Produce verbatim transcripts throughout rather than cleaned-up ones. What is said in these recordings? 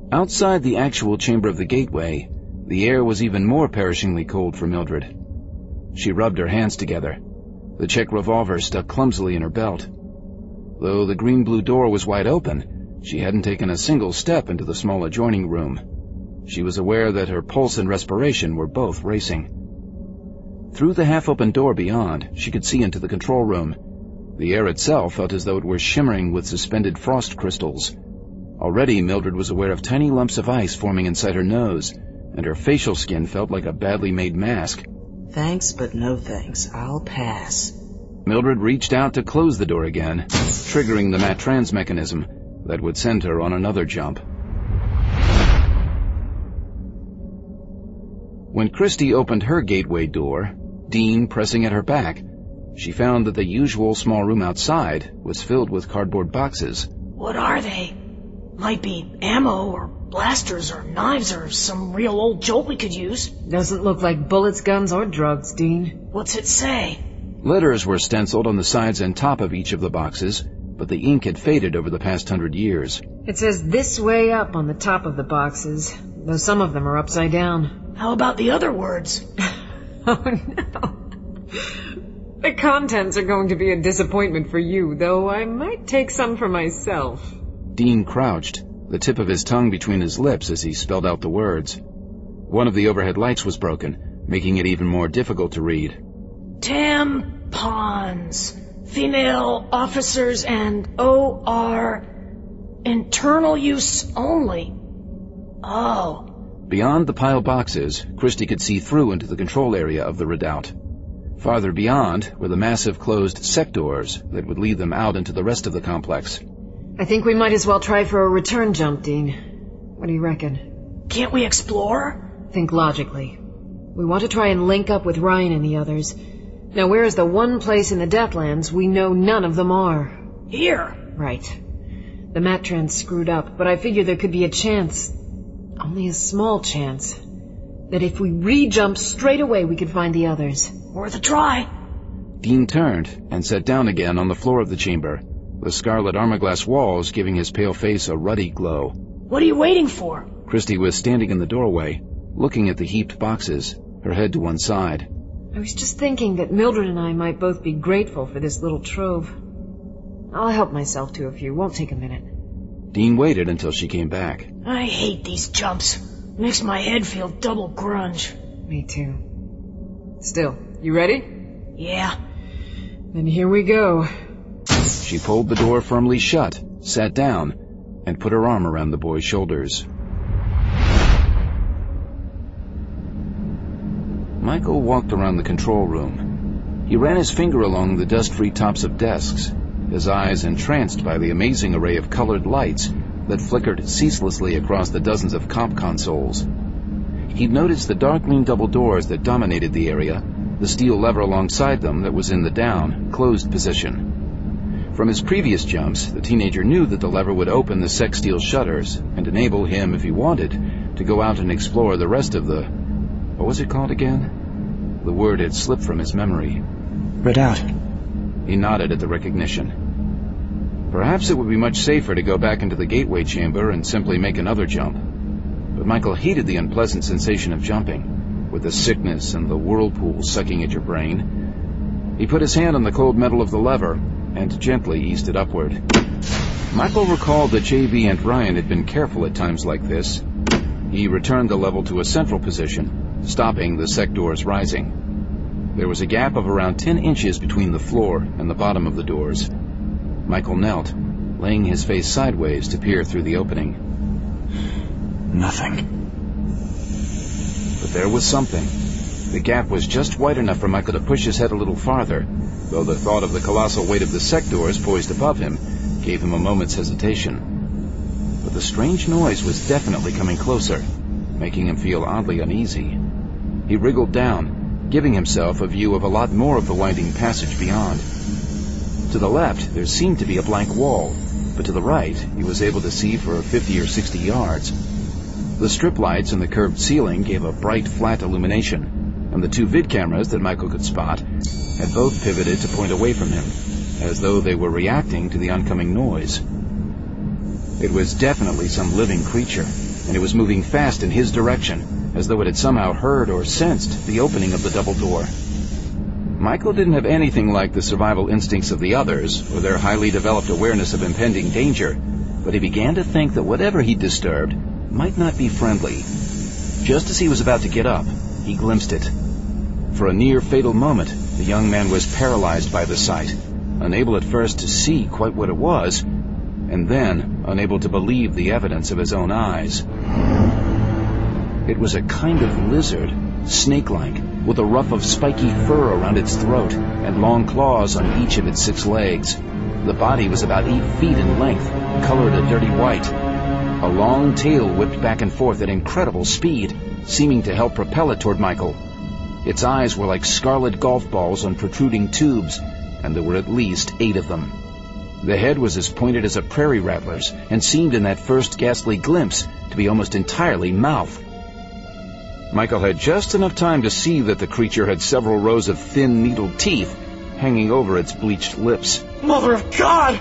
Outside the actual chamber of the gateway, the air was even more perishingly cold for Mildred. She rubbed her hands together, the Czech revolver stuck clumsily in her belt. Though the green-blue door was wide open, she hadn't taken a single step into the small adjoining room. She was aware that her pulse and respiration were both racing. Through the half-open door beyond, she could see into the control room. The air itself felt as though it were shimmering with suspended frost crystals. Already Mildred was aware of tiny lumps of ice forming inside her nose, and her facial skin felt like a badly made mask. Thanks, but no thanks. I'll pass. Mildred reached out to close the door again, triggering the Matrans mechanism that would send her on another jump. When Christy opened her gateway door, Dean pressing at her back, she found that the usual small room outside was filled with cardboard boxes. What are they? Might be ammo or blasters or knives or some real old jolt we could use. Doesn't look like bullets, guns, or drugs, Dean. What's it say? Letters were stenciled on the sides and top of each of the boxes, but the ink had faded over the past hundred years. It says "this way up" on the top of the boxes, though some of them are upside down. How about the other words? Oh no. The contents are going to be a disappointment for you, though I might take some for myself. Dean crouched, the tip of his tongue between his lips as he spelled out the words. One of the overhead lights was broken, making it even more difficult to read. Tampons. Female officers and O R internal use only. Oh. Beyond the pile boxes, Christy could see through into the control area of the redoubt. Farther beyond were the massive closed sectors that would lead them out into the rest of the complex. I think we might as well try for a return jump, Dean. What do you reckon? Can't we explore? Think logically. We want to try and link up with Ryan and the others. Now, where is the one place in the Deathlands we know none of them are? Here. Right. The Matrans screwed up, but I figure there could be a chance, only a small chance, that if we re-jump straight away we could find the others. Worth a try. Dean turned and sat down again on the floor of the chamber, the scarlet armor-glass walls giving his pale face a ruddy glow. What are you waiting for? Christy was standing in the doorway, looking at the heaped boxes, her head to one side. I was just thinking that Mildred and I might both be grateful for this little trove. I'll help myself to a few. Won't take a minute. Dean waited until she came back. I hate these jumps. Makes my head feel double grunge. Me too. Still, you ready? Yeah. Then here we go. She pulled the door firmly shut, sat down, and put her arm around the boy's shoulders. Michael walked around the control room. He ran his finger along the dust-free tops of desks, his eyes entranced by the amazing array of colored lights that flickered ceaselessly across the dozens of comp consoles. He'd noticed the dark green double doors that dominated the area, the steel lever alongside them that was in the down, closed position. From his previous jumps, the teenager knew that the lever would open the sec steel shutters and enable him, if he wanted, to go out and explore the rest of the... what was it called again? The word had slipped from his memory. Redoubt. He nodded at the recognition. Perhaps it would be much safer to go back into the gateway chamber and simply make another jump. But Michael hated the unpleasant sensation of jumping, with the sickness and the whirlpool sucking at your brain. He put his hand on the cold metal of the lever and gently eased it upward. Michael recalled that J V and Ryan had been careful at times like this. He returned the level to a central position, stopping the sec doors rising. There was a gap of around ten inches between the floor and the bottom of the doors. Michael knelt, laying his face sideways to peer through the opening. Nothing. But there was something. The gap was just wide enough for Michael to push his head a little farther, though the thought of the colossal weight of the sec doors poised above him gave him a moment's hesitation. But the strange noise was definitely coming closer, making him feel oddly uneasy. He wriggled down, giving himself a view of a lot more of the winding passage beyond. To the left, there seemed to be a blank wall, but to the right, he was able to see for fifty or sixty yards. The strip lights in the curved ceiling gave a bright, flat illumination, and the two vid cameras that Michael could spot had both pivoted to point away from him, as though they were reacting to the oncoming noise. It was definitely some living creature, and it was moving fast in his direction, as though it had somehow heard or sensed the opening of the double door. Michael didn't have anything like the survival instincts of the others, or their highly developed awareness of impending danger, but he began to think that whatever he'd disturbed might not be friendly. Just as he was about to get up, he glimpsed it. For a near-fatal moment, the young man was paralyzed by the sight, unable at first to see quite what it was, and then unable to believe the evidence of his own eyes. It was a kind of lizard, snake-like, with a ruff of spiky fur around its throat and long claws on each of its six legs. The body was about eight feet in length, colored a dirty white. A long tail whipped back and forth at incredible speed, seeming to help propel it toward Michael. Its eyes were like scarlet golf balls on protruding tubes, and there were at least eight of them. The head was as pointed as a prairie rattler's, and seemed in that first ghastly glimpse to be almost entirely mouth. Michael had just enough time to see that the creature had several rows of thin, needled teeth hanging over its bleached lips. Mother of God!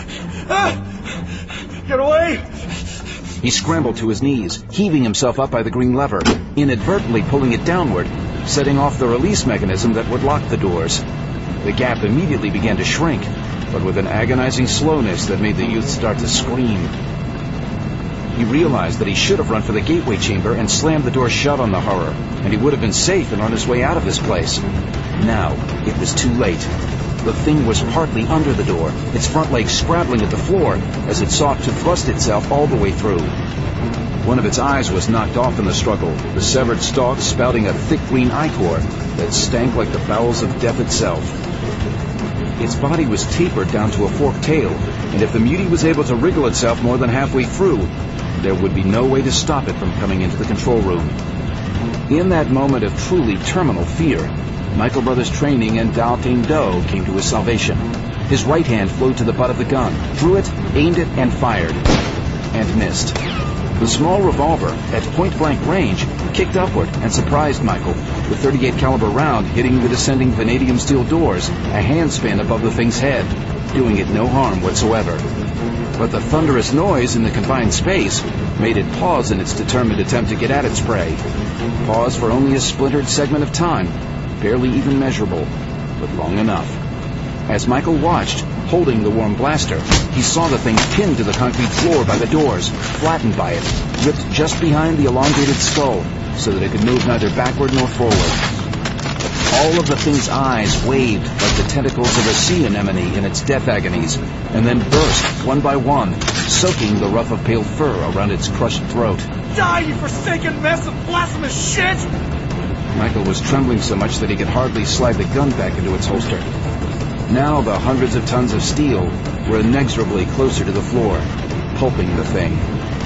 Ah! Get away! He scrambled to his knees, heaving himself up by the green lever, inadvertently pulling it downward, setting off the release mechanism that would lock the doors. The gap immediately began to shrink, but with an agonizing slowness that made the youth start to scream. He realized that he should have run for the gateway chamber and slammed the door shut on the horror, and he would have been safe and on his way out of this place. Now, it was too late. The thing was partly under the door, its front legs scrabbling at the floor as it sought to thrust itself all the way through. One of its eyes was knocked off in the struggle, the severed stalk spouting a thick green ichor that stank like the bowels of death itself. Its body was tapered down to a forked tail, and if the mutie was able to wriggle itself more than halfway through, there would be no way to stop it from coming into the control room. In that moment of truly terminal fear, Michael Brothers' training and Dao Ting Do came to his salvation. His right hand flew to the butt of the gun, drew it, aimed it, and fired. And missed. The small revolver, at point-blank range, kicked upward and surprised Michael, the thirty-eight caliber round hitting the descending vanadium steel doors a handspan above the thing's head, doing it no harm whatsoever. But the thunderous noise in the confined space made it pause in its determined attempt to get at its prey. Pause for only a splintered segment of time, barely even measurable, but long enough. As Michael watched, holding the warm blaster, he saw the thing pinned to the concrete floor by the doors, flattened by it, ripped just behind the elongated skull, so that it could move neither backward nor forward. All of the thing's eyes waved like the tentacles of a sea anemone in its death agonies, and then burst, one by one, soaking the ruff of pale fur around its crushed throat. Die, you forsaken mess of blasphemous shit! Michael was trembling so much that he could hardly slide the gun back into its holster. Now the hundreds of tons of steel were inexorably closer to the floor, pulping the thing.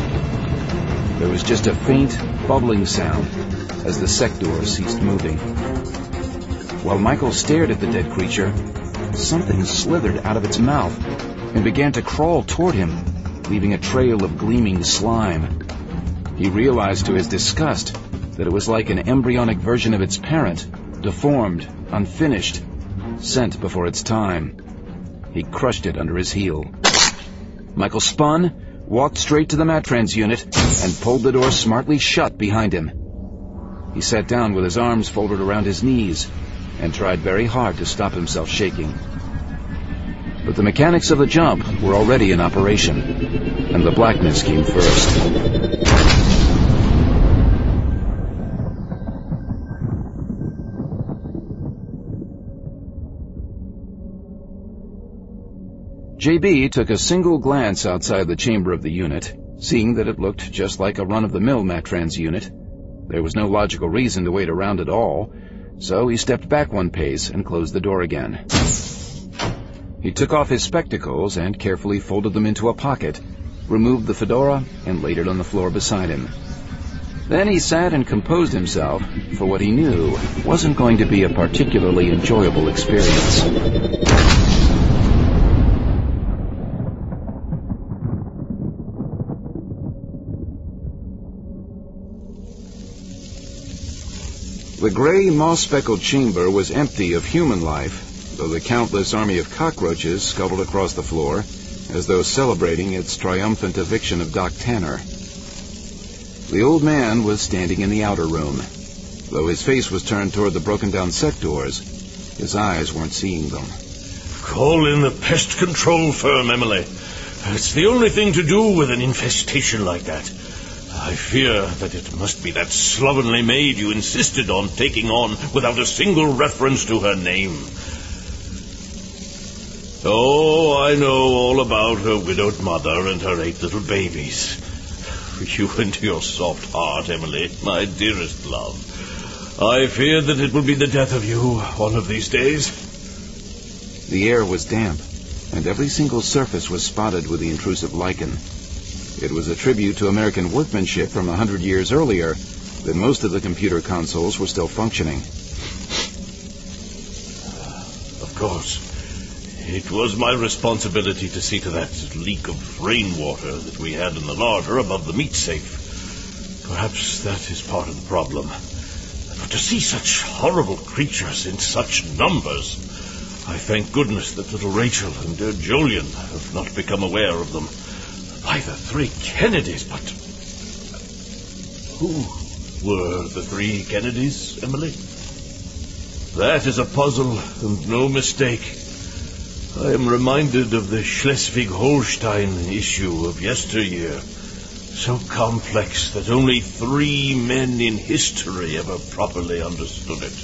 There was just a faint, bubbling sound as the sector ceased moving. While Michael stared at the dead creature, something slithered out of its mouth and began to crawl toward him, leaving a trail of gleaming slime. He realized to his disgust that it was like an embryonic version of its parent, deformed, unfinished, sent before its time. He crushed it under his heel. Michael spun, walked straight to the Matrans unit, and pulled the door smartly shut behind him. He sat down with his arms folded around his knees and tried very hard to stop himself shaking. But the mechanics of the jump were already in operation, and the blackness came first. J B took a single glance outside the chamber of the unit, seeing that it looked just like a run-of-the-mill Matrans unit. There was no logical reason to wait around at all, so he stepped back one pace and closed the door again. He took off his spectacles and carefully folded them into a pocket, removed the fedora, and laid it on the floor beside him. Then he sat and composed himself for what he knew wasn't going to be a particularly enjoyable experience. The gray, moss-speckled chamber was empty of human life, though the countless army of cockroaches scuttled across the floor, as though celebrating its triumphant eviction of Doc Tanner. The old man was standing in the outer room. Though his face was turned toward the broken-down sectors, his eyes weren't seeing them. Call in the pest control firm, Emily. It's the only thing to do with an infestation like that. I fear that it must be that slovenly maid you insisted on taking on without a single reference to her name. Oh, I know all about her widowed mother and her eight little babies. You and your soft heart, Emily, my dearest love. I fear that it will be the death of you one of these days. The air was damp, and every single surface was spotted with the intrusive lichen. It was a tribute to American workmanship from a hundred years earlier that most of the computer consoles were still functioning. Of course. It was my responsibility to see to that leak of rainwater that we had in the larder above the meat safe. Perhaps that is part of the problem. But to see such horrible creatures in such numbers, I thank goodness that little Rachel and dear Julian have not become aware of them. By the three Kennedys, but who were the three Kennedys, Emily? That is a puzzle and no mistake. I am reminded of the Schleswig-Holstein issue of yesteryear, so complex that only three men in history ever properly understood it.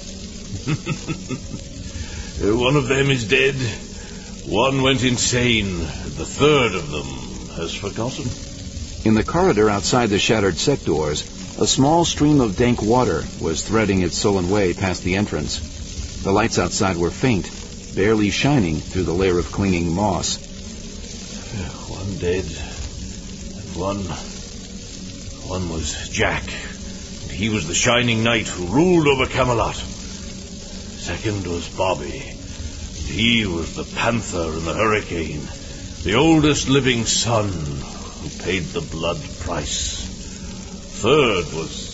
One of them is dead, one went insane, the third of them has forgotten. In the corridor outside the shattered sectors, a small stream of dank water was threading its sullen way past the entrance. The lights outside were faint, barely shining through the layer of clinging moss. One dead, and one... one was Jack, and he was the Shining Knight who ruled over Camelot. Second was Bobby, and he was the Panther in the Hurricane, the oldest living son who paid the blood price. Third was...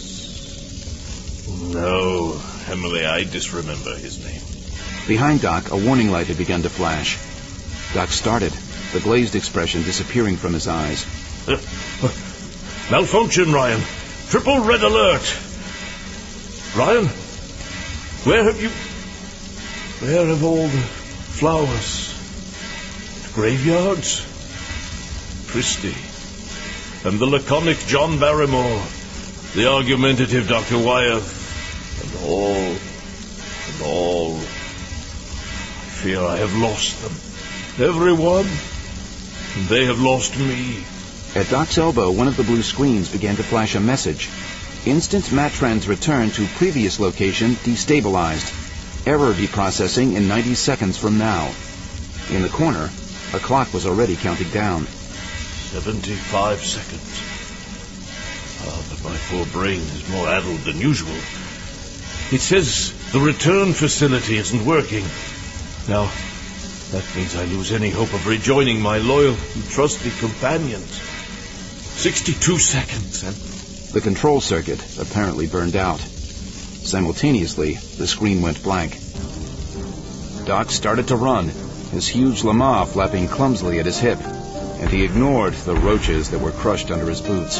No, Emily, I disremember his name. Behind Doc, a warning light had begun to flash. Doc started, the glazed expression disappearing from his eyes. Uh, uh, malfunction, Ryan. Triple red alert. Ryan, where have you... Where have all the flowers? The graveyards? Christie. And the laconic John Barrymore. The argumentative Doctor Wyeth. And all... And all... I fear I have lost them. Everyone. And they have lost me. At Doc's elbow, one of the blue screens began to flash a message. Instant Matrans return to previous location destabilized. Error deprocessing in ninety seconds from now. In the corner, a clock was already counting down. Seventy-five seconds. Ah, but my poor brain is more addled than usual. It says the return facility isn't working. Now, that means I lose any hope of rejoining my loyal and trusty companions. Sixty-two seconds, and... The control circuit apparently burned out. Simultaneously, the screen went blank. Doc started to run, his huge Lamar flapping clumsily at his hip, and he ignored the roaches that were crushed under his boots.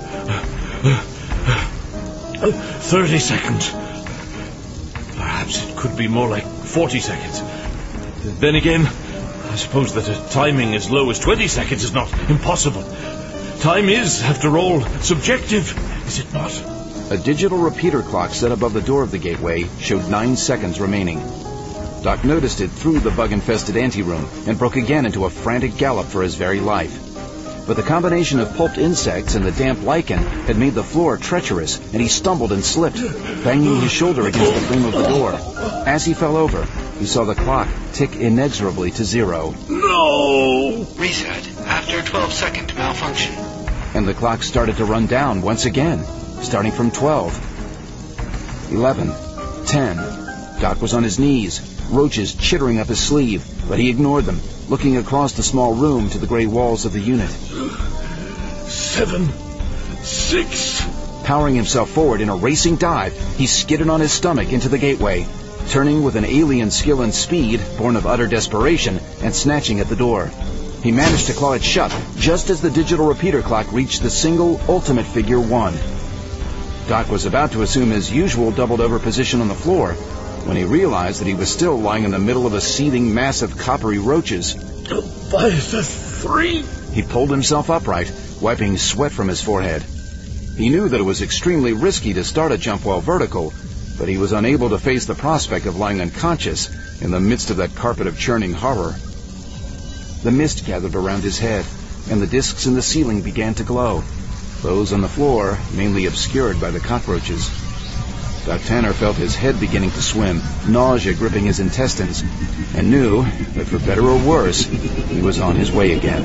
Thirty seconds. Perhaps it could be more like forty seconds. Then again, I suppose that a timing as low as twenty seconds is not impossible. Time is, after all, subjective, is it not? A digital repeater clock set above the door of the gateway showed nine seconds remaining. Doc noticed it through the bug-infested anteroom and broke again into a frantic gallop for his very life. But the combination of pulped insects and the damp lichen had made the floor treacherous, and he stumbled and slipped, banging his shoulder against the frame of the door. As he fell over, he saw the clock tick inexorably to zero. No! Reset after twelve second malfunction. And the clock started to run down once again, starting from twelve. Eleven. Ten. Doc was on his knees, roaches chittering up his sleeve, but he ignored them, looking across the small room to the gray walls of the unit. Seven. Six. Powering himself forward in a racing dive, he skidded on his stomach into the gateway, turning with an alien skill and speed, born of utter desperation, and snatching at the door. He managed to claw it shut just as the digital repeater clock reached the single ultimate figure one. Doc was about to assume his usual doubled-over position on the floor when he realized that he was still lying in the middle of a seething mass of coppery roaches. Five to three. He pulled himself upright, wiping sweat from his forehead. He knew that it was extremely risky to start a jump while vertical, but he was unable to face the prospect of lying unconscious in the midst of that carpet of churning horror. The mist gathered around his head, and the discs in the ceiling began to glow, those on the floor mainly obscured by the cockroaches. Doc Tanner felt his head beginning to swim, nausea gripping his intestines, and knew that for better or worse, he was on his way again.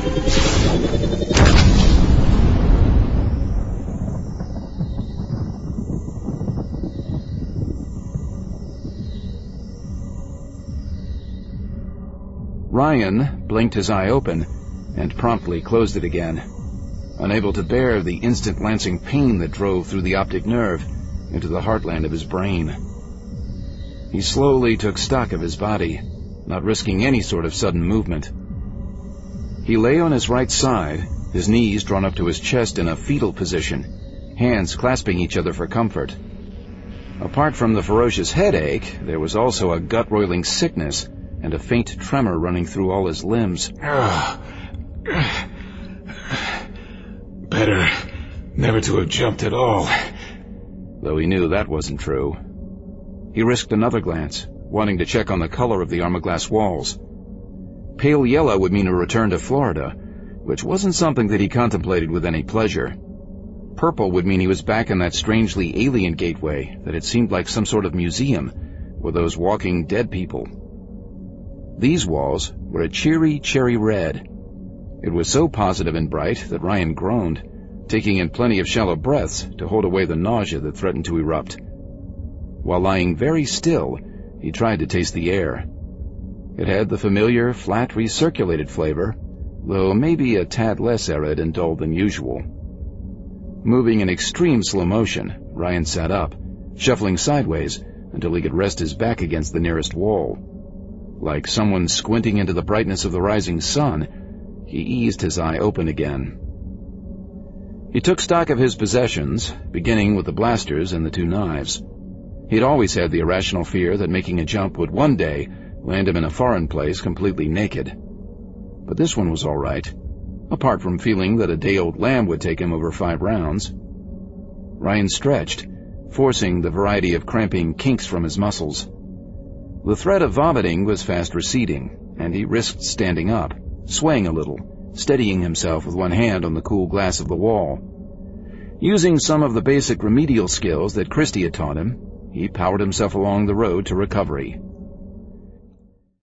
Ryan blinked his eye open and promptly closed it again, unable to bear the instant lancing pain that drove through the optic nerve into the heartland of his brain. He slowly took stock of his body, not risking any sort of sudden movement. He lay on his right side, his knees drawn up to his chest in a fetal position, hands clasping each other for comfort. Apart from the ferocious headache, there was also a gut-roiling sickness and a faint tremor running through all his limbs. Better never to have jumped at all. Though he knew that wasn't true. He risked another glance, wanting to check on the color of the armor-glass walls. Pale yellow would mean a return to Florida, which wasn't something that he contemplated with any pleasure. Purple would mean he was back in that strangely alien gateway that had seemed like some sort of museum with those walking dead people. These walls were a cheery cherry red. It was so positive and bright that Ryan groaned, taking in plenty of shallow breaths to hold away the nausea that threatened to erupt. While lying very still, he tried to taste the air. It had the familiar, flat, recirculated flavor, though maybe a tad less arid and dull than usual. Moving in extreme slow motion, Ryan sat up, shuffling sideways until he could rest his back against the nearest wall. Like someone squinting into the brightness of the rising sun, he eased his eye open again. He took stock of his possessions, beginning with the blasters and the two knives. He'd always had the irrational fear that making a jump would one day land him in a foreign place completely naked. But this one was all right, apart from feeling that a day-old lamb would take him over five rounds. Ryan stretched, forcing the variety of cramping kinks from his muscles. The threat of vomiting was fast receding, and he risked standing up, swaying a little, steadying himself with one hand on the cool glass of the wall. Using some of the basic remedial skills that Christie had taught him, he powered himself along the road to recovery.